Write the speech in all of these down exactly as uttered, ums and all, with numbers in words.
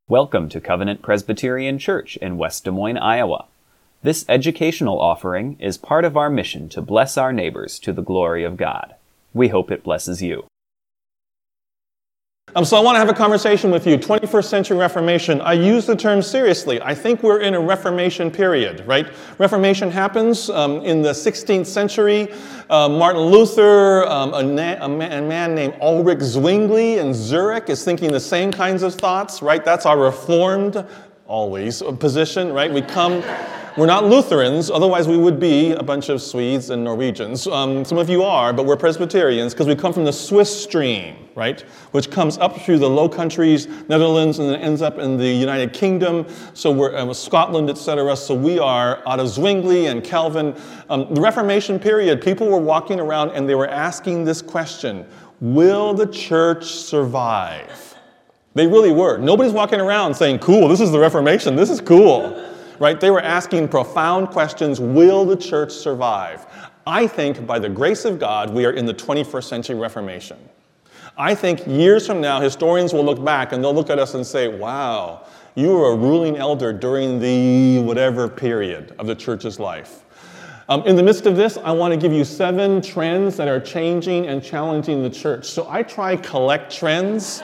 Welcome to Covenant Presbyterian Church in West Des Moines, Iowa. This educational offering is part of our mission to bless our neighbors to the glory of God. We hope it blesses you. Um, so I want to have a conversation with you. twenty-first century Reformation. I use the term seriously. I think we're in a Reformation period, right? Reformation happens um, in the sixteenth century. Uh, Martin Luther, um, a, na- a, man, a man named Ulrich Zwingli in Zurich is thinking the same kinds of thoughts, right? That's our Reformed, always, position, right? We come... We're not Lutherans, otherwise we would be a bunch of Swedes and Norwegians. Um, some of you are, but we're Presbyterians because we come from the Swiss stream, right? Which comes up through the Low Countries, Netherlands, and then ends up in the United Kingdom. So we're uh, Scotland, et cetera. So we are out of Zwingli and Calvin. Um, the Reformation period, people were walking around and they were asking this question: will the church survive? They really were. Nobody's walking around saying, cool, this is the Reformation, this is cool. Right? They were asking profound questions. Will the church survive? I think by the grace of God, we are in the twenty-first century Reformation. I think years from now, historians will look back and they'll look at us and say, wow, you were a ruling elder during the whatever period of the church's life. Um, in the midst of this, I want to give you seven trends that are changing and challenging the church. So I try collect trends.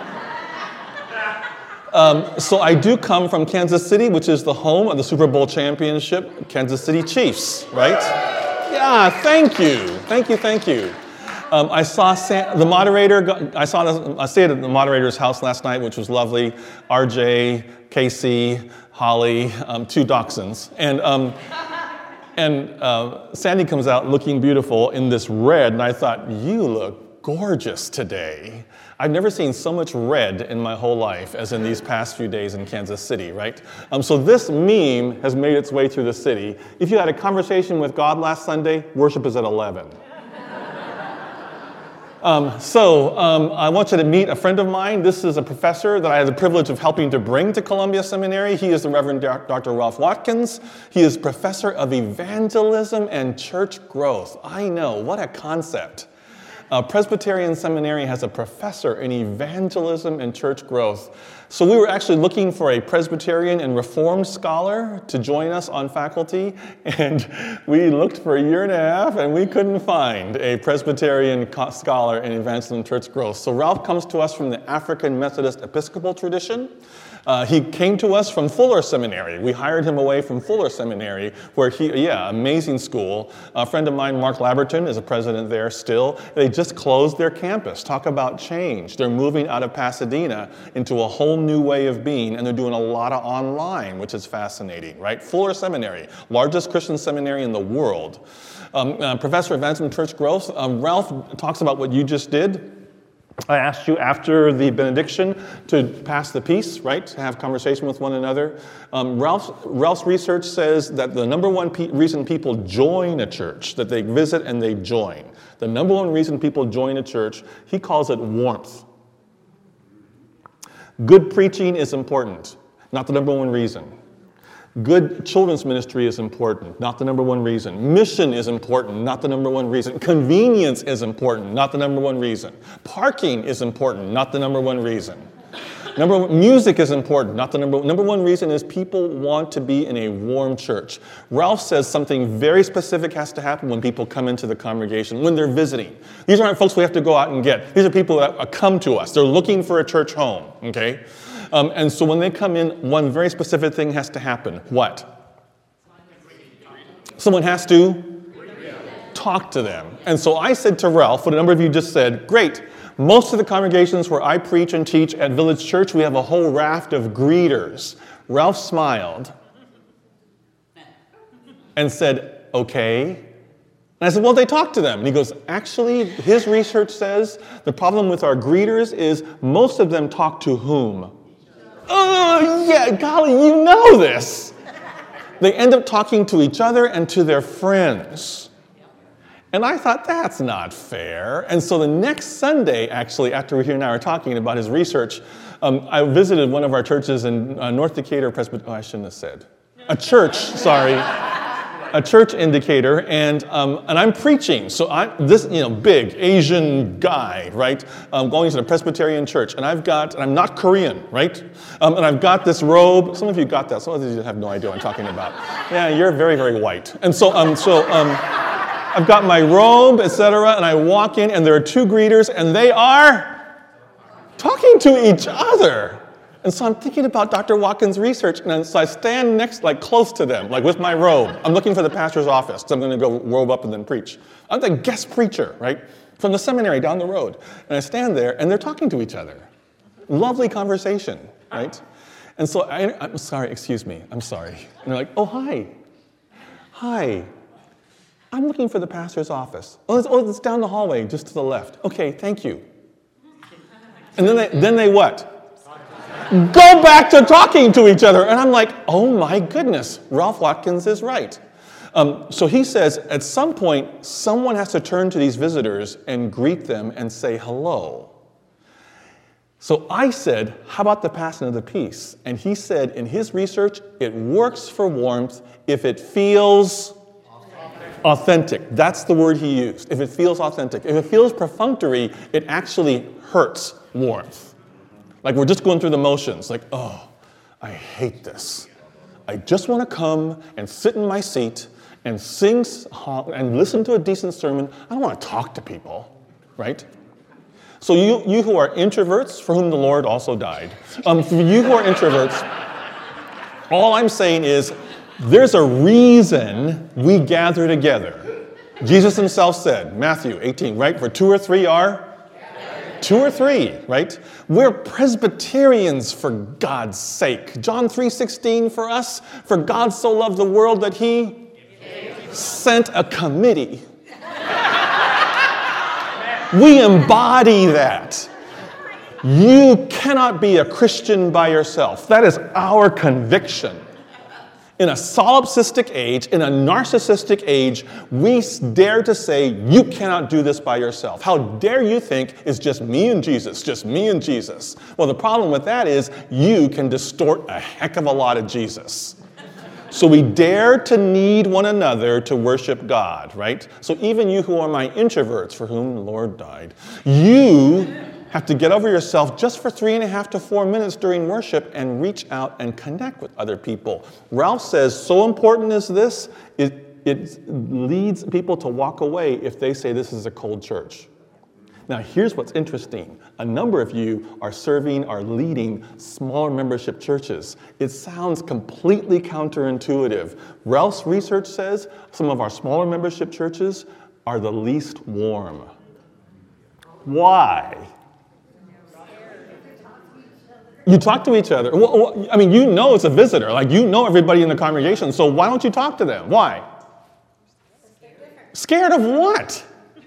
Um, so I do come from Kansas City, which is the home of the Super Bowl championship, Kansas City Chiefs, right? Yeah, thank you, thank you, thank you. Um, I saw Sam, the moderator, I saw, the, I stayed at the moderator's house last night, which was lovely. R J, Casey, Holly, um, two dachshunds. And, um, and uh, Sandy comes out looking beautiful in this red, and I thought, you look gorgeous today. I've never seen so much red in my whole life as in these past few days in Kansas City, right? Um, so this meme has made its way through the city. If you had a conversation with God last Sunday, worship is at eleven. um, so um, I want you to meet a friend of mine. This is a professor that I have the privilege of helping to bring to Columbia Seminary. He is the Reverend Doctor Ralph Watkins. He is professor of evangelism and church growth. I know, what a concept. Uh, Presbyterian Seminary has a professor in evangelism and church growth. So we were actually looking for a Presbyterian and Reformed scholar to join us on faculty, and we looked for a year and a half, and we couldn't find a Presbyterian co- scholar in evangelism and church growth. So Ralph comes to us from the African Methodist Episcopal tradition. Uh, he came to us from Fuller Seminary. We hired him away from Fuller Seminary, where he, yeah, amazing school. A friend of mine, Mark Laberton, is a president there still. They just closed their campus. Talk about change. They're moving out of Pasadena into a whole new way of being, and they're doing a lot of online, which is fascinating, right? Fuller Seminary, largest Christian seminary in the world. Um, uh, Professor of Evangelism and Church Growth, um, Ralph talks about what you just did. I asked you after the benediction to pass the peace, right? To have conversation with one another. Um, Ralph's, Ralph's research says that the number one pe- reason people join a church, that they visit and they join, the number one reason people join a church, he calls it warmth. Good preaching is important, not the number one reason. Good children's ministry is important, not the number one reason. Mission is important, not the number one reason. Convenience is important, not the number one reason. Parking is important, not the number one reason. Number one, music is important, not the number number one reason is people want to be in a warm church. Ralph says something very specific has to happen when people come into the congregation, when they're visiting. These aren't folks we have to go out and get. These are people that come to us. They're looking for a church home, okay? Um, and so when they come in, one very specific thing has to happen. What? Someone has to talk to them. And so I said to Ralph, what a number of you just said, great. Most of the congregations where I preach and teach at Village Church, we have a whole raft of greeters. Ralph smiled and said, okay. And I said, well, they talk to them. And he goes, actually, his research says the problem with our greeters is most of them talk to whom? Oh, yeah, golly, you know this. They end up talking to each other and to their friends. And I thought, that's not fair. And so the next Sunday, actually, after he and I were talking about his research, um, I visited one of our churches in uh, North Decatur Presbyterian, oh, I shouldn't have said. A church, sorry. a church indicator, and um, and I'm preaching. So I'm this, you know, big Asian guy, right? Um, going to the Presbyterian church, and I've got, and I'm not Korean, right? Um, and I've got this robe. Some of you got that. Some of you have no idea what I'm talking about. Yeah, you're very, very white. And so, um, so um, I've got my robe, et cetera, and I walk in, and there are two greeters, and they are talking to each other. And so I'm thinking about Doctor Watkins' research, and so I stand next, like close to them, like with my robe. I'm looking for the pastor's office, so I'm going to go robe up and then preach. I'm the guest preacher, right, from the seminary down the road. And I stand there, and they're talking to each other. Lovely conversation, right? And so I, I'm sorry, excuse me, I'm sorry. And they're like, oh, hi. Hi. I'm looking for the pastor's office. Oh, it's, oh, it's down the hallway, just to the left. Okay, thank you. And then they, then they what? Go back to talking to each other. And I'm like, oh my goodness, Ralph Watkins is right. Um, so he says, at some point, someone has to turn to these visitors and greet them and say hello. So I said, how about the passing of the peace? And he said, in his research, it works for warmth if it feels authentic. authentic. That's the word he used, if it feels authentic. If it feels perfunctory, it actually hurts warmth. Like we're just going through the motions, like, oh, I hate this. I just want to come and sit in my seat and sing and listen to a decent sermon. I don't want to talk to people, right? So you, you who are introverts, for whom the Lord also died, um, for you who are introverts, all I'm saying is there's a reason we gather together. Jesus himself said, Matthew eighteen, right? For two or three are? Two or three, right? We're Presbyterians, for God's sake. John three sixteen for us, for God so loved the world that he sent a committee. We embody that. You cannot be a Christian by yourself. That is our conviction. In a solipsistic age, in a narcissistic age, we dare to say, you cannot do this by yourself. How dare you think it's just me and Jesus, just me and Jesus? Well, the problem with that is you can distort a heck of a lot of Jesus. So we dare to need one another to worship God, right? So even you who are my introverts, for whom the Lord died, you have to get over yourself just for three and a half to four minutes during worship and reach out and connect with other people. Ralph says, so important is this, it, it leads people to walk away if they say this is a cold church. Now here's what's interesting. A number of you are serving, are leading smaller membership churches. It sounds completely counterintuitive. Ralph's research says some of our smaller membership churches are the least warm. Why? You talk to each other. Well, I mean, you know it's a visitor. Like, you know everybody in the congregation. So why don't you talk to them? Why? Scared of what?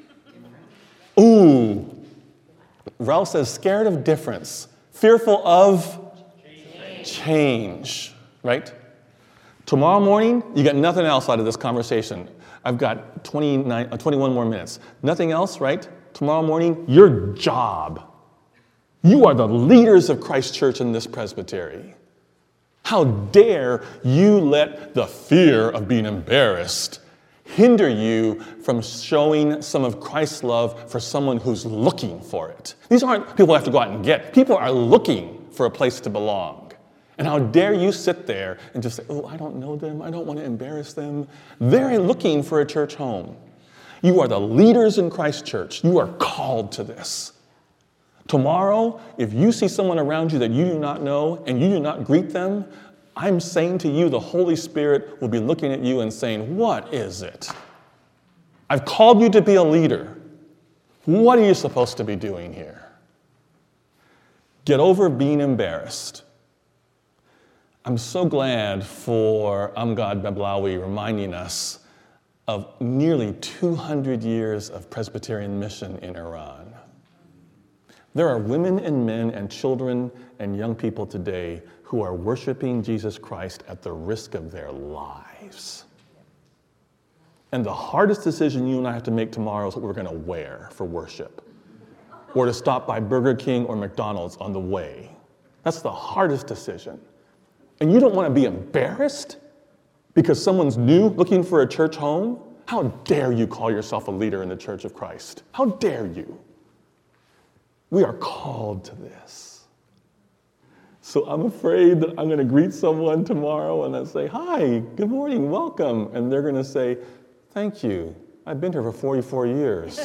Ooh. Ralph says scared of difference. Fearful of change. Change. Right? Tomorrow morning, you got nothing else out of this conversation. I've got twenty-nine, uh, twenty-one more minutes. Nothing else, right? Tomorrow morning, your job. You are the leaders of Christ Church in this presbytery. How dare you let the fear of being embarrassed hinder you from showing some of Christ's love for someone who's looking for it. These aren't people who have to go out and get. People are looking for a place to belong. And how dare you sit there and just say, oh, I don't know them. I don't want to embarrass them. They're looking for a church home. You are the leaders in Christ Church. You are called to this. Tomorrow, if you see someone around you that you do not know and you do not greet them, I'm saying to you, the Holy Spirit will be looking at you and saying, what is it? I've called you to be a leader. What are you supposed to be doing here? Get over being embarrassed. I'm so glad for Amgad Beblawi reminding us of nearly two hundred years of Presbyterian mission in Iran. There are women and men and children and young people today who are worshiping Jesus Christ at the risk of their lives. And the hardest decision you and I have to make tomorrow is what we're going to wear for worship, or to stop by Burger King or McDonald's on the way. That's the hardest decision. And you don't want to be embarrassed? because someone's new looking for a church home? How dare you call yourself a leader in the Church of Christ? How dare you? We are called to this. So I'm afraid that I'm going to greet someone tomorrow and I say, hi, good morning, welcome. And they're going to say, thank you. I've been here for forty-four years.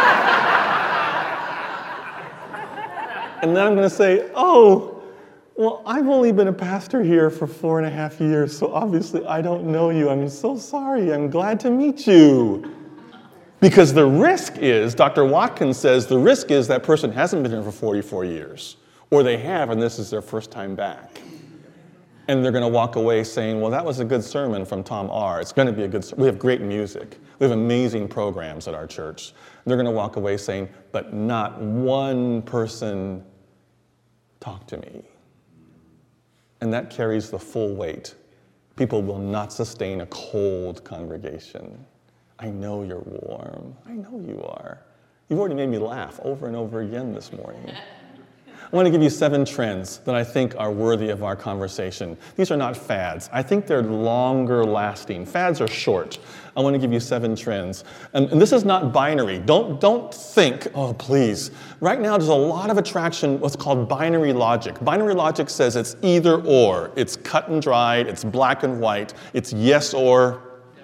And then I'm going to say, oh, well, I've only been a pastor here for four and a half years, so obviously I don't know you. I'm so sorry. I'm glad to meet you. Because the risk is, Doctor Watkins says, the risk is that person hasn't been here for forty-four years, or they have, and this is their first time back. And they're going to walk away saying, well, that was a good sermon from Tom R. It's going to be a good sermon. We have great music. We have amazing programs at our church. They're going to walk away saying, but not one person talked to me. And that carries the full weight. People will not sustain a cold congregation. I know you're warm. I know you are. You've already made me laugh over and over again this morning. I want to give you seven trends that I think are worthy of our conversation. These are not fads. I think they're longer lasting. Fads are short. I want to give you seven trends. And, and this is not binary. Don't, don't think, oh, please. Right now, there's a lot of attraction, what's called binary logic. Binary logic says it's either or. It's cut and dried. It's black and white. It's yes or.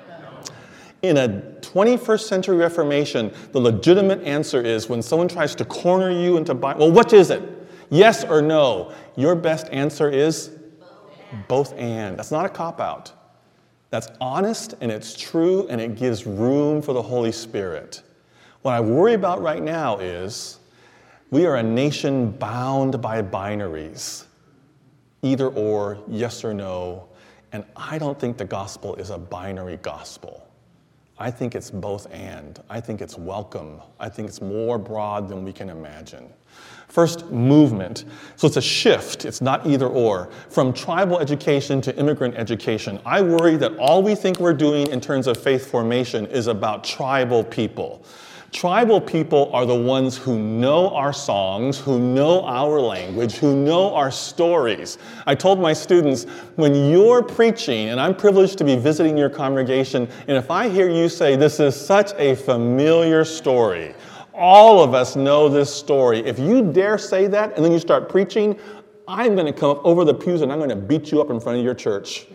In a twenty-first century Reformation, the legitimate answer is when someone tries to corner you into binary, well, what is it? Yes or no? Your best answer is both and. That's not a cop-out. That's honest and it's true and it gives room for the Holy Spirit. What I worry about right now is we are a nation bound by binaries. Either or, yes or no. And I don't think the gospel is a binary gospel. I think it's both and. I think it's welcome. I think it's more broad than we can imagine. First, movement. So it's a shift. It's not either or. From tribal education to immigrant education. I worry that all we think we're doing in terms of faith formation is about tribal people. Tribal people are the ones who know our songs, who know our language, who know our stories. I told my students, when you're preaching, and I'm privileged to be visiting your congregation, and if I hear you say, this is such a familiar story, all of us know this story. If you dare say that, and then you start preaching, I'm going to come up over the pews and I'm going to beat you up in front of your church.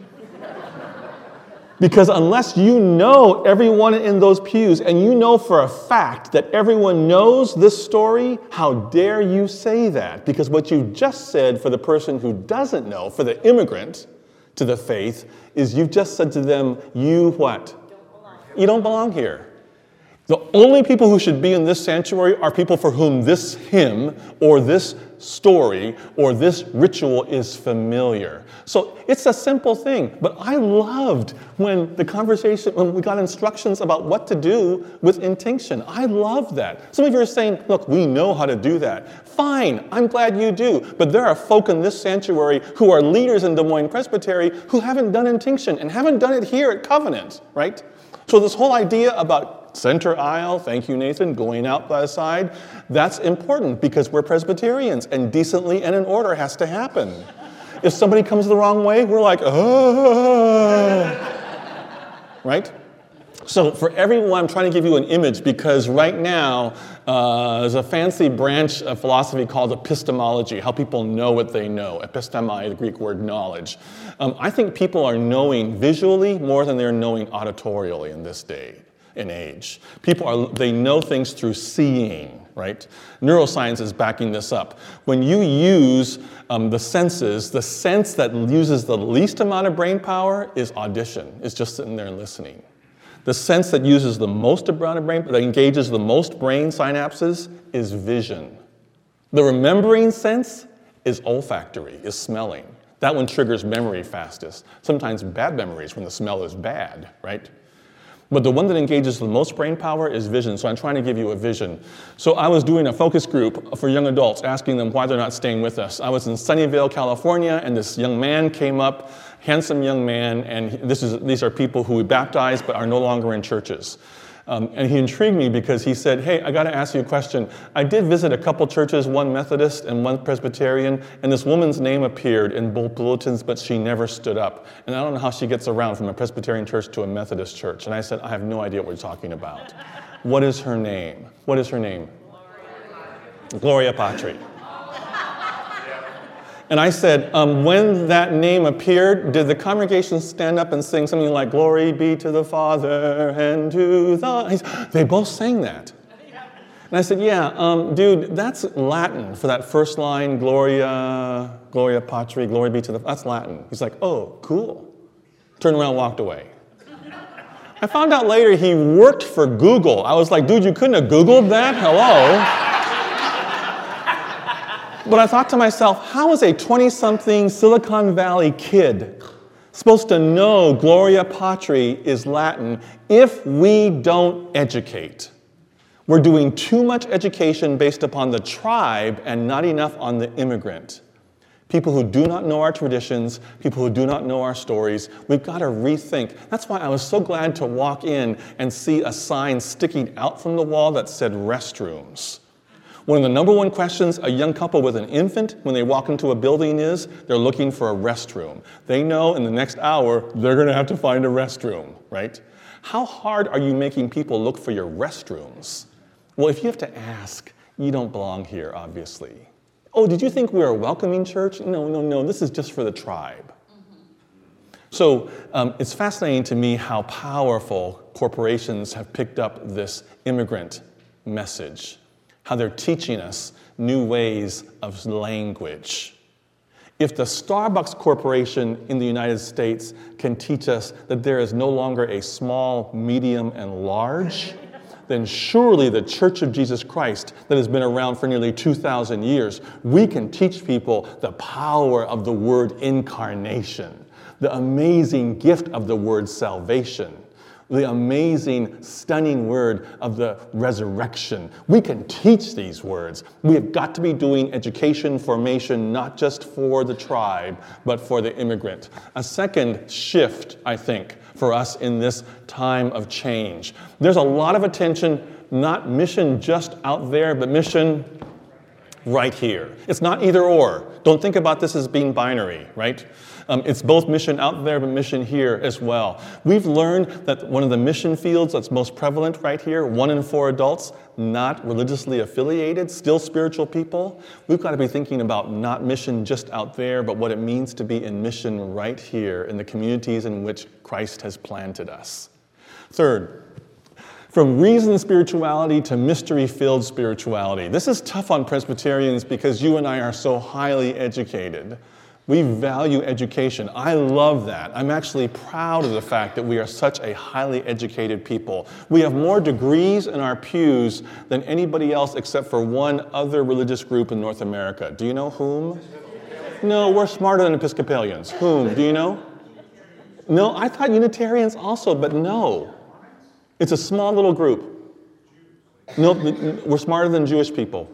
Because unless you know everyone in those pews and you know for a fact that everyone knows this story, how dare you say that? Because what you just said for the person who doesn't know, for the immigrant to the faith, is you've just said to them, you what? Don't belong. You don't belong here. The only people who should be in this sanctuary are people for whom this hymn or this story or this ritual is familiar. So it's a simple thing, but I loved when the conversation, when we got instructions about what to do with intinction. I love that. Some of you are saying, look, we know how to do that. Fine, I'm glad you do, but there are folk in this sanctuary who are leaders in Des Moines Presbytery who haven't done intinction and haven't done it here at Covenant, right? So this whole idea about center aisle, thank you, Nathan, going out by the side, that's important because we're Presbyterians and decently and in order has to happen. If somebody comes the wrong way, we're like, oh, right? So for everyone, I'm trying to give you an image because right now uh, there's a fancy branch of philosophy called epistemology, how people know what they know. Epistemi, the Greek word knowledge. Um, I think people are knowing visually more than they're knowing auditorially in this day and age. People are, they know things through seeing, right? Neuroscience is backing this up. When you use um, the senses, the sense that uses the least amount of brain power is audition. It's just sitting there and listening. The sense that uses the most amount of brain, that engages the most brain synapses is vision. The remembering sense is olfactory, is smelling. That one triggers memory fastest. Sometimes bad memories when the smell is bad, right? But the one that engages the most brain power is vision, so I'm trying to give you a vision. So I was doing a focus group for young adults, asking them why they're not staying with us. I was in Sunnyvale, California, and this young man came up, handsome young man, and this is these are people who we baptized but are no longer in churches. Um, and he intrigued me because he said, hey, I got to ask you a question. I did visit a couple churches, one Methodist and one Presbyterian, and this woman's name appeared in both bulletins, but she never stood up. And I don't know how she gets around from a Presbyterian church to a Methodist church. And I said, I have no idea what you're talking about. What is her name? What is her name? Gloria Patri. And I said, um, when that name appeared, did the congregation stand up and sing something like, glory be to the Father and to the... They both sang that. And I said, yeah, um, dude, that's Latin for that first line, Gloria, Gloria Patri, glory be to the... That's Latin. He's like, oh, cool. Turned around and walked away. I found out later he worked for Google. I was like, dude, you couldn't have Googled that? Hello? But I thought to myself, how is a twenty-something Silicon Valley kid supposed to know Gloria Patri is Latin if we don't educate? We're doing too much education based upon the tribe and not enough on the immigrant. People who do not know our traditions, people who do not know our stories, we've got to rethink. That's why I was so glad to walk in and see a sign sticking out from the wall that said restrooms. One of the number one questions a young couple with an infant when they walk into a building is, they're looking for a restroom. They know in the next hour, they're going to have to find a restroom, right? How hard are you making people look for your restrooms? Well, if you have to ask, you don't belong here, obviously. Oh, did you think we were a welcoming church? No, no, no, this is just for the tribe. Mm-hmm. So um, it's fascinating to me how powerful corporations have picked up this immigrant message. How they're teaching us new ways of language. If the Starbucks Corporation in the United States can teach us that there is no longer a small, medium, and large, then surely the Church of Jesus Christ that has been around for nearly two thousand years, we can teach people the power of the word incarnation, the amazing gift of the word salvation, the amazing, stunning word of the resurrection. We can teach these words. We have got to be doing education formation, not just for the tribe, but for the immigrant. A second shift, I think, for us in this time of change. There's a lot of attention, not mission just out there, but mission right here. It's not either or. Don't think about this as being binary, right? Um, it's both mission out there, but mission here as well. We've learned that one of the mission fields that's most prevalent right here, one in four adults, not religiously affiliated, still spiritual people. We've got to be thinking about not mission just out there, but what it means to be in mission right here in the communities in which Christ has planted us. Third, from reasoned spirituality to mystery-filled spirituality. This is tough on Presbyterians because you and I are so highly educated. We value education. I love that. I'm actually proud of the fact that we are such a highly educated people. We have more degrees in our pews than anybody else except for one other religious group in North America. Do you know whom? No, we're smarter than Episcopalians. Whom? Do you know? No, I thought Unitarians also, but no. It's a small little group. No, we're smarter than Jewish people.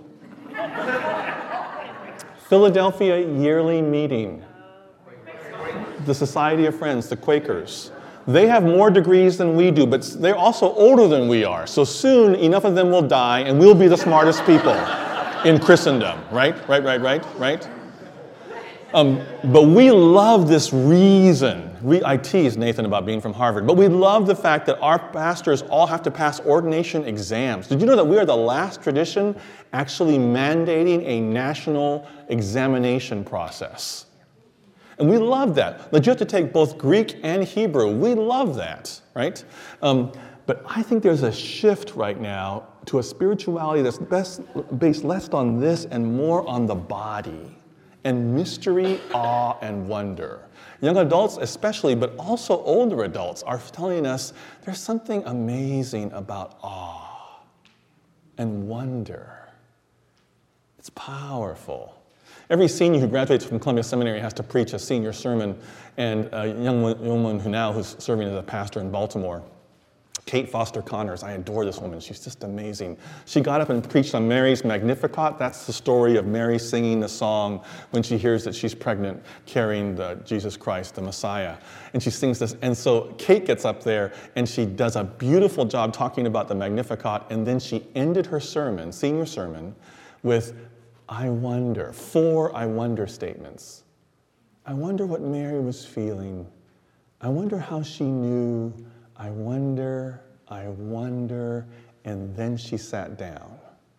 Philadelphia Yearly Meeting, the Society of Friends, the Quakers. They have more degrees than we do, but they're also older than we are. So soon, enough of them will die, and we'll be the smartest people in Christendom, right? Right, right, right, right? Um, but we love this reason. We, I tease Nathan about being from Harvard, but we love the fact that our pastors all have to pass ordination exams. Did you know that we are the last tradition actually mandating a national examination process? And we love that. Like you have to take both Greek and Hebrew. We love that, right? Um, but I think there's a shift right now to a spirituality that's best, based less on this and more on the body. And mystery, awe, and wonder. Young adults especially, but also older adults are telling us there's something amazing about awe and wonder. It's powerful. Every senior who graduates from Columbia Seminary has to preach a senior sermon, and a young woman who now who's serving as a pastor in Baltimore Kate Foster Connors, I adore this woman. She's just amazing. She got up and preached on Mary's Magnificat. That's the story of Mary singing the song when she hears that she's pregnant, carrying the Jesus Christ, the Messiah. And she sings this. And so Kate gets up there and she does a beautiful job talking about the Magnificat. And then she ended her sermon, senior sermon, with, I wonder, four I wonder statements. I wonder what Mary was feeling. I wonder how she knew. I wonder, I wonder, and then she sat down.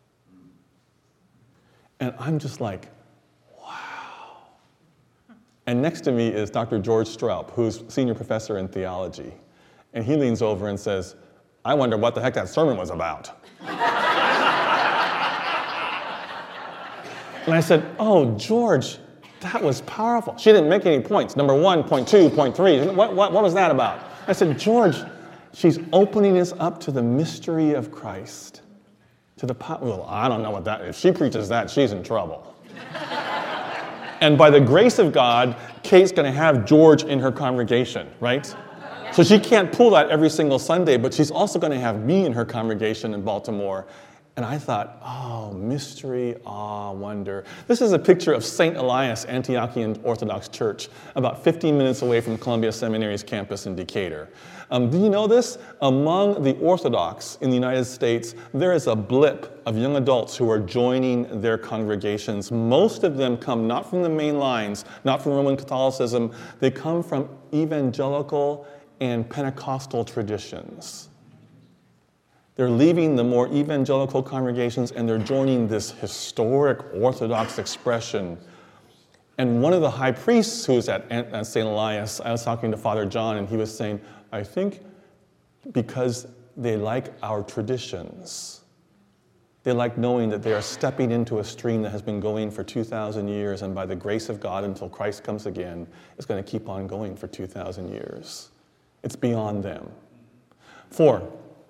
And I'm just like, wow. And next to me is Doctor George Stroup, who's senior professor in theology. And he leans over and says, I wonder what the heck that sermon was about. And I said, oh, George, that was powerful. She didn't make any points. Number one, point two, point three. What, what, what was that about? I said, George, she's opening us up to the mystery of Christ. To the po- well, I don't know what that is. If she preaches that, she's in trouble. And by the grace of God, Kate's going to have George in her congregation, right? So she can't pull that every single Sunday, but she's also going to have me in her congregation in Baltimore. And I thought, oh, mystery, awe, wonder. This is a picture of Saint Elias Antiochian Orthodox Church, about fifteen minutes away from Columbia Seminary's campus in Decatur. Um, do you know this? Among the Orthodox in the United States, there is a blip of young adults who are joining their congregations. Most of them come not from the main lines, not from Roman Catholicism. They come from evangelical and Pentecostal traditions. They're leaving the more evangelical congregations and they're joining this historic Orthodox expression. And one of the high priests who's at, at Saint Elias, I was talking to Father John and he was saying, I think because they like our traditions. They like knowing that they are stepping into a stream that has been going for two thousand years and by the grace of God until Christ comes again, it's going to keep on going for two thousand years. It's beyond them. Four.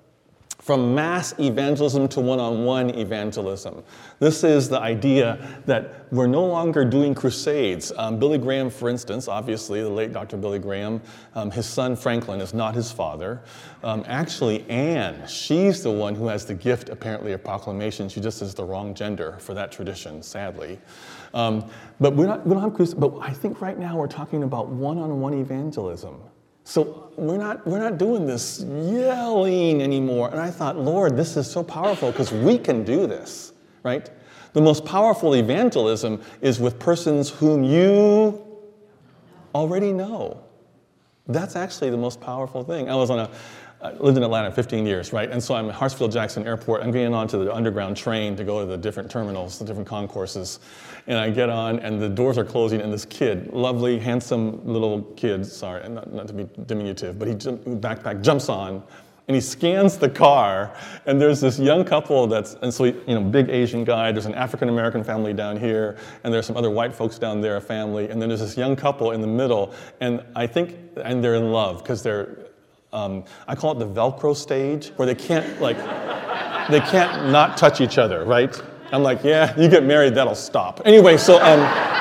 From mass evangelism to one-on-one evangelism. This is the idea that we're no longer doing crusades. Um, Billy Graham, for instance, obviously the late Doctor Billy Graham, um, his son Franklin is not his father. Um, actually, Anne, she's the one who has the gift, apparently, of proclamation. She just is the wrong gender for that tradition, sadly. Um, but we're not, we don't have crusades. But I think right now we're talking about one-on-one evangelism. So we're not, we're not doing this yelling anymore. And I thought, Lord, this is so powerful because we can do this, right? The most powerful evangelism is with persons whom you already know. That's actually the most powerful thing. I was on a, I lived in Atlanta fifteen years, right? And so I'm at Hartsfield-Jackson Airport. I'm getting onto the underground train to go to the different terminals, the different concourses. And I get on, and the doors are closing, and this kid, lovely, handsome little kid, sorry, not, not to be diminutive, but he backpack jumps on, and he scans the car, and there's this young couple that's, and so, he, you know, big Asian guy, there's an African-American family down here, and there's some other white folks down there, a family, and then there's this young couple in the middle, and I think, and they're in love, because they're, um, I call it the Velcro stage, where they can't, like, they can't not touch each other, right? I'm like, yeah, you get married, that'll stop. Anyway, so, um,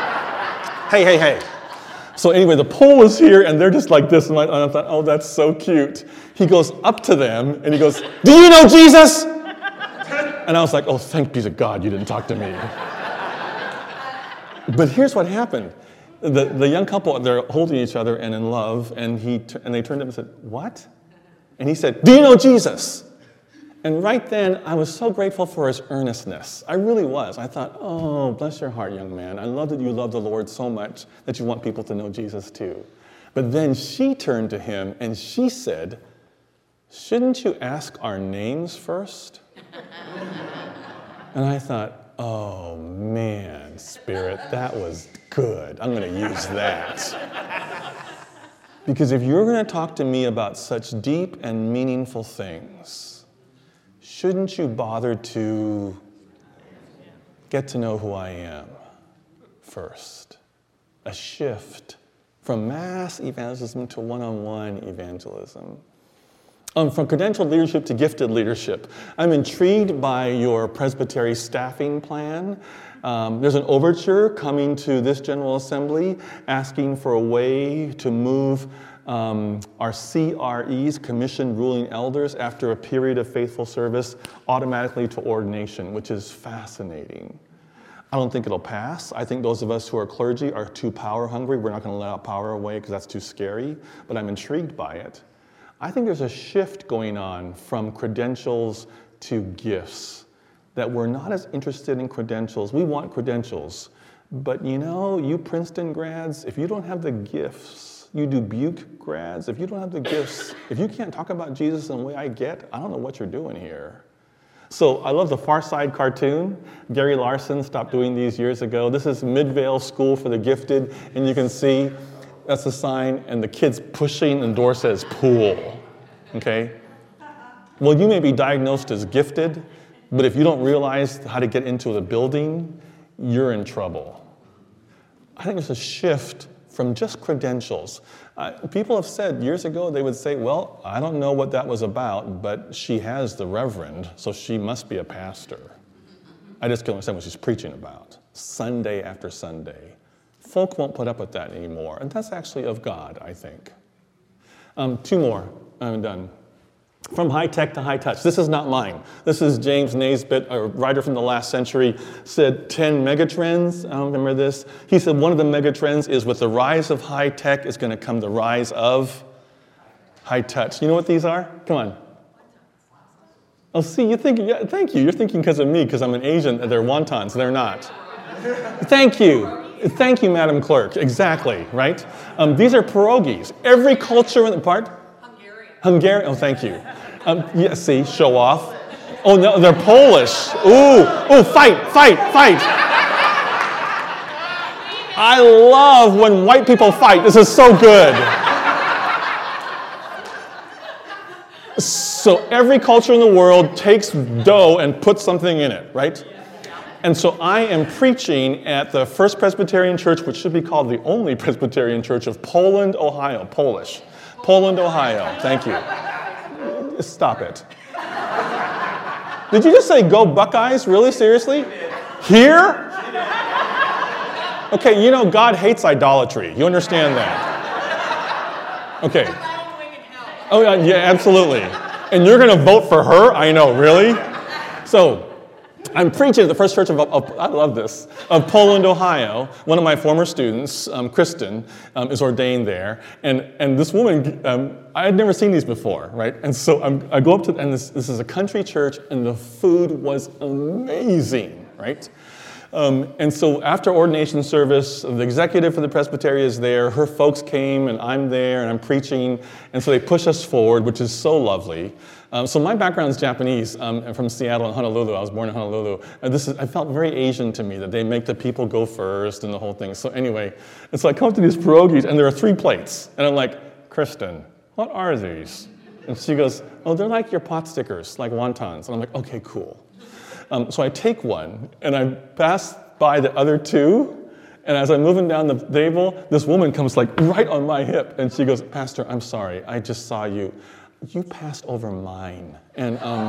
hey, hey, hey. So anyway, the pole is here, and they're just like this, and I, and I thought, oh, that's so cute. He goes up to them, and he goes, do you know Jesus? And I was like, oh, thank be to God you didn't talk to me. But here's what happened. The, the young couple, they're holding each other and in love, and, he, and they turned to him and said, what? And he said, do you know Jesus? And right then, I was so grateful for his earnestness. I really was. I thought, oh, bless your heart, young man. I love that you love the Lord so much that you want people to know Jesus too. But then she turned to him and she said, shouldn't you ask our names first? And I thought, oh man, Spirit, that was good. I'm going to use that. Because if you're going to talk to me about such deep and meaningful things, shouldn't you bother to get to know who I am first? A shift from mass evangelism to one-on-one evangelism. Um, from credentialed leadership to gifted leadership. I'm intrigued by your presbytery staffing plan. Um, there's an overture coming to this General Assembly asking for a way to move um, are C R Es, Commissioned Ruling Elders, after a period of faithful service, automatically to ordination, which is fascinating. I don't think it'll pass. I think those of us who are clergy are too power hungry. We're not going to let our power away because that's too scary, but I'm intrigued by it. I think there's a shift going on from credentials to gifts, that we're not as interested in credentials. We want credentials, but you know, you Princeton grads, if you don't have the gifts, you Dubuque grads, if you don't have the gifts, if you can't talk about Jesus in the way I get, I don't know what you're doing here. So I love the Far Side cartoon. Gary Larson stopped doing these years ago. This is Midvale School for the Gifted, and you can see that's the sign, and the kid's pushing, and the door says pool, okay? Well, you may be diagnosed as gifted, but if you don't realize how to get into the building, you're in trouble. I think there's a shift from just credentials. Uh, people have said years ago, they would say, well, I don't know what that was about, but she has the reverend, so she must be a pastor. I just don't understand what she's preaching about, Sunday after Sunday. Folk won't put up with that anymore, and that's actually of God, I think. Um, two more, I'm done. From high tech to high touch. This is not mine. This is James Naisbitt, a writer from the last century, said ten megatrends. I don't remember this. He said one of the megatrends is with the rise of high tech is going to come the rise of high touch. You know what these are? Come on. Oh, see, you're thinking, yeah, thank you. You're thinking because of me, because I'm an Asian, and they're wontons. They're not. Thank you. Thank you, Madam Clerk. Exactly, right? Um, these are pierogies. Every culture in the part? Hungarian, oh, thank you. Um, yeah, see, show off. Oh, no, they're Polish. Ooh, ooh, fight, fight, fight. I love when white people fight. This is so good. So every culture in the world takes dough and puts something in it, right? And so I am preaching at the First Presbyterian Church, which should be called the only Presbyterian Church of Poland, Ohio, Polish. Poland, Ohio. Thank you. Stop it. Did you just say go Buckeyes? Really? Seriously? Here? Okay, you know God hates idolatry. You understand that? Okay. Oh, yeah, yeah, absolutely. And you're going to vote for her? I know, really? So, I'm preaching at the First Church of, of, I love this, of Poland, Ohio. One of my former students, um, Kristen, um, is ordained there. And, and this woman, um, I had never seen these before, right? And so I'm, I go up to, and this, this is a country church, and the food was amazing, right? Um, and so after ordination service, the executive for the presbytery is there, her folks came, and I'm there, and I'm preaching, and so they push us forward, which is so lovely. Um, so my background is Japanese. Um, I'm from Seattle and Honolulu. I was born in Honolulu. And this is, I felt very Asian to me, that they make the people go first and the whole thing. So anyway, and so I come to these pierogies, and there are three plates. And I'm like, Kristen, what are these? And she goes, oh, they're like your pot stickers, like wontons. And I'm like, okay, cool. Um, so I take one, and I pass by the other two, and as I'm moving down the table, this woman comes like right on my hip, and she goes, Pastor, I'm sorry, I just saw you. You passed over mine, and um,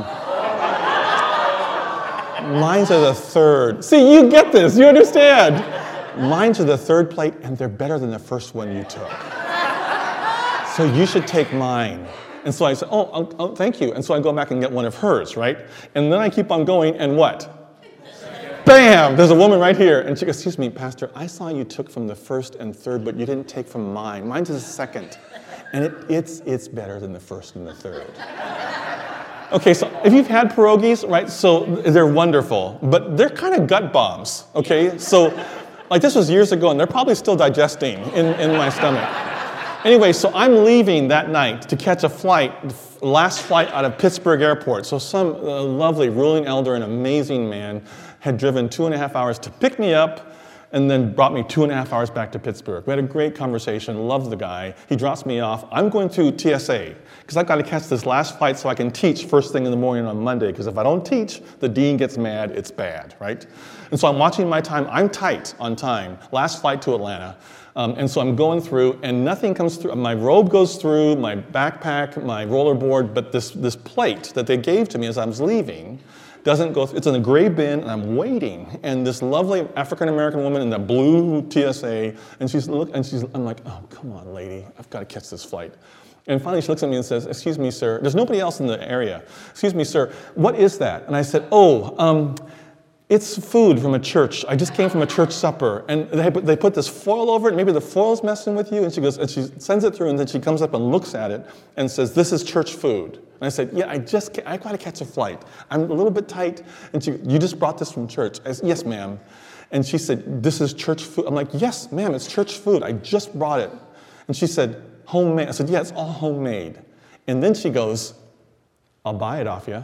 mine's are the third. See, you get this, you understand. Mine's are the third plate, and they're better than the first one you took. So you should take mine. And so I said, oh, oh, oh, thank you. And so I go back and get one of hers, right? And then I keep on going, and what? Bam! There's a woman right here. And she goes, excuse me, Pastor, I saw you took from the first and third, but you didn't take from mine. Mine's is the second. And it, it's, it's better than the first and the third. Okay, so if you've had pierogies, right, so they're wonderful, but they're kind of gut bombs, okay? So, like this was years ago, and they're probably still digesting in, in my stomach. Anyway, so I'm leaving that night to catch a flight, last flight out of Pittsburgh Airport. So some uh, lovely ruling elder, an amazing man, had driven two and a half hours to pick me up and then brought me two and a half hours back to Pittsburgh. We had a great conversation, loved the guy. He drops me off. I'm going to T S A because I've got to catch this last flight so I can teach first thing in the morning on Monday, because if I don't teach, the dean gets mad, it's bad, right? And so I'm watching my time. I'm tight on time. Last flight to Atlanta. Um, and so I'm going through, and nothing comes through. My robe goes through, my backpack, my rollerboard, but this, this plate that they gave to me as I was leaving doesn't go, it's in a gray bin, and I'm waiting. And this lovely African-American woman in the blue T S A, and she's, look, and she's, I'm like, oh, come on, lady, I've got to catch this flight. And finally she looks at me and says, excuse me, sir, there's nobody else in the area. Excuse me, sir, what is that? And I said, oh, um, it's food from a church. I just came from a church supper. And they put, they put this foil over it. Maybe the foil's messing with you. And she goes, and she sends it through, and then she comes up and looks at it and says, this is church food. And I said, yeah, I just, I got to catch a flight. I'm a little bit tight. And she, you just brought this from church. I said, yes, ma'am. And she said, this is church food. I'm like, yes, ma'am, it's church food. I just brought it. And she said, homemade. I said, yeah, it's all homemade. And then she goes, I'll buy it off you.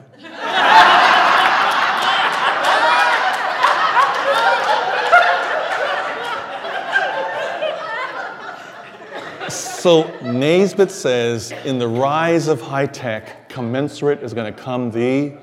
So Naisbitt says, in the rise of high tech, commensurate is going to come the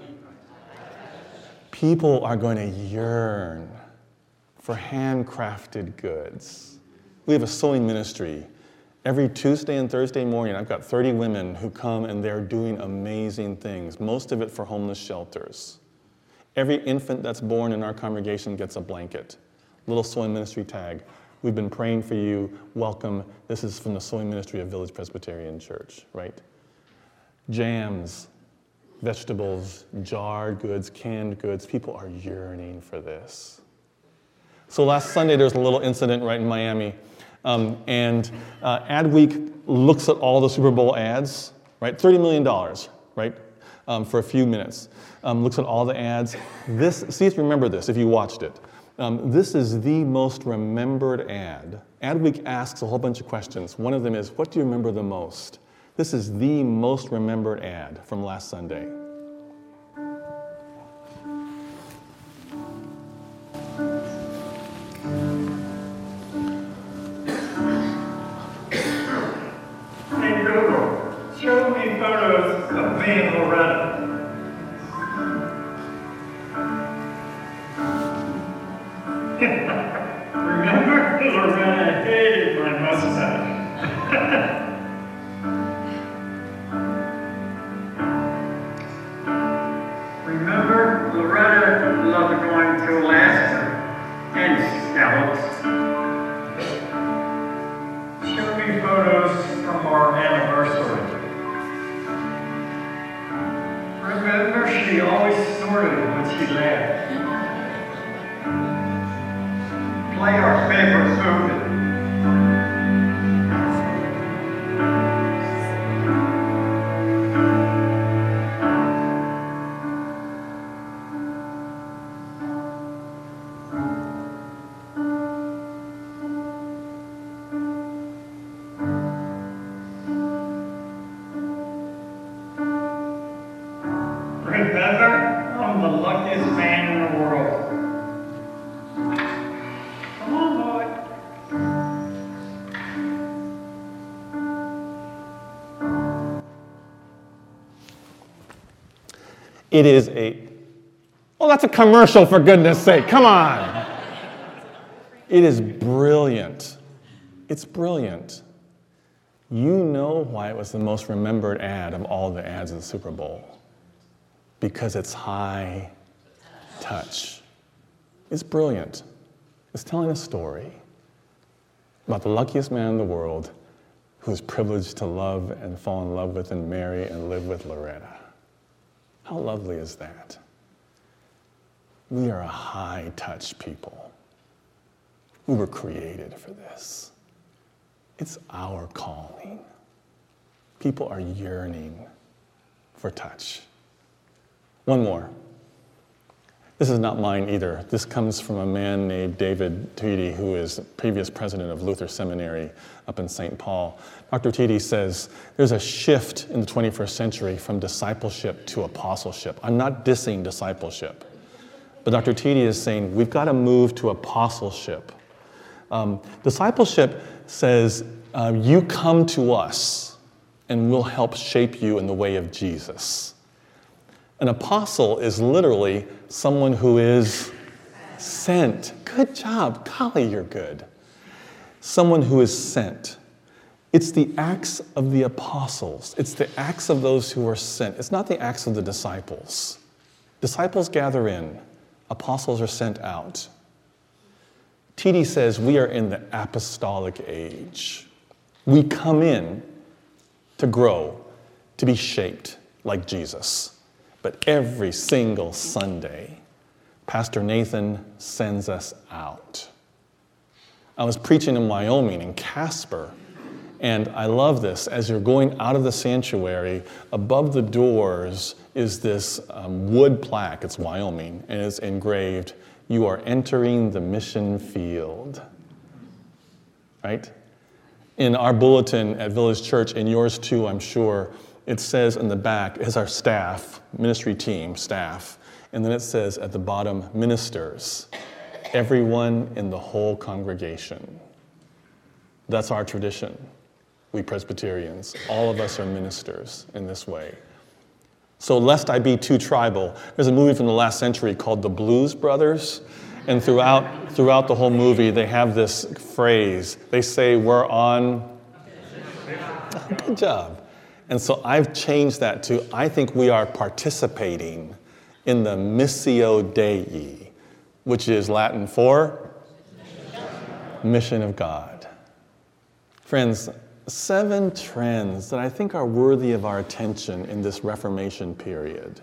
people are going to yearn for handcrafted goods. We have a sewing ministry. Every Tuesday and Thursday morning, I've got thirty women who come, and they're doing amazing things, most of it for homeless shelters. Every infant that's born in our congregation gets a blanket, little sewing ministry tag. We've been praying for you. Welcome. This is from the sewing ministry of Village Presbyterian Church, right? Jams, vegetables, jarred goods, canned goods. People are yearning for this. So last Sunday, there was a little incident right in Miami. Um, and uh, Adweek looks at all the Super Bowl ads, right? thirty million dollars, right? Um, for a few minutes. Um, looks at all the ads. This, see if you remember this, if you watched it. Um, this is the most remembered ad. Adweek asks a whole bunch of questions. One of them is, what do you remember the most? This is the most remembered ad from last Sunday. Hey Google, show me photos of me and Loretta. Remember, Loretta hated my mustache. Remember, Loretta loved going to Alaska and scallops. Show me photos from our anniversary. Remember, she always snorted when she laughed. Play our favorite food. Remember, I'm the luckiest man in the world. It is a, oh, that's a commercial, for goodness sake, come on. It is brilliant. It's brilliant. You know why it was the most remembered ad of all the ads of the Super Bowl. Because it's high touch. It's brilliant. It's telling a story about the luckiest man in the world who's privileged to love and fall in love with and marry and live with Loretta. How lovely is that? We are a high-touch people. We were created for this. It's our calling. People are yearning for touch. One more. This is not mine either. This comes from a man named David Tweedy, who is previous president of Luther Seminary up in Saint Paul. Doctor Tweedy says there's a shift in the twenty-first century from discipleship to apostleship. I'm not dissing discipleship, but Doctor Tweedy is saying we've got to move to apostleship. Um, discipleship says uh, you come to us and we'll help shape you in the way of Jesus. An apostle is literally someone who is sent. Good job. Golly, you're good. Someone who is sent. It's the acts of the apostles. It's the acts of those who are sent. It's not the acts of the disciples. Disciples gather in. Apostles are sent out. T D says we are in the apostolic age. We come in to grow, to be shaped like Jesus. But every single Sunday, Pastor Nathan sends us out. I was preaching in Wyoming, in Casper, and I love this. As you're going out of the sanctuary, above the doors is this um, wood plaque. It's Wyoming, and it's engraved, "You are entering the mission field." Right? In our bulletin at Village Church, and yours too, I'm sure, it says in the back is our staff, ministry team, staff, and then it says at the bottom, ministers, everyone in the whole congregation. That's our tradition, we Presbyterians. All of us are ministers in this way. So lest I be too tribal, there's a movie from the last century called The Blues Brothers, and throughout, throughout the whole movie, they have this phrase. They say, we're on... Good job. And so I've changed that to, I think we are participating in the Missio Dei, which is Latin for mission of God. Friends, seven trends that I think are worthy of our attention in this Reformation period.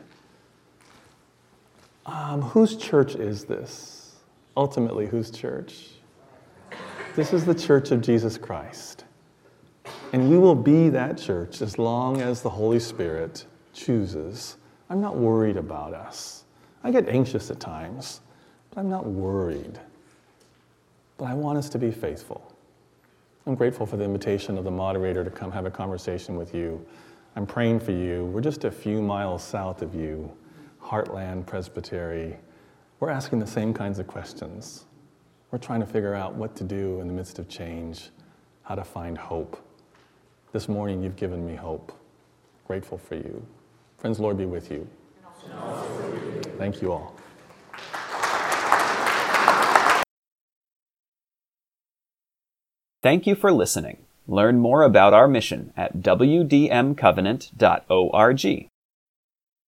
Um, whose church is this? Ultimately, whose church? This is the Church of Jesus Christ. And we will be that church as long as the Holy Spirit chooses. I'm not worried about us. I get anxious at times, but I'm not worried. But I want us to be faithful. I'm grateful for the invitation of the moderator to come have a conversation with you. I'm praying for you. We're just a few miles south of you, Heartland Presbytery. We're asking the same kinds of questions. We're trying to figure out what to do in the midst of change, how to find hope. This morning, you've given me hope. Grateful for you. Friends, Lord be with you. Thank you all. Thank you for listening. Learn more about our mission at w d m covenant dot org.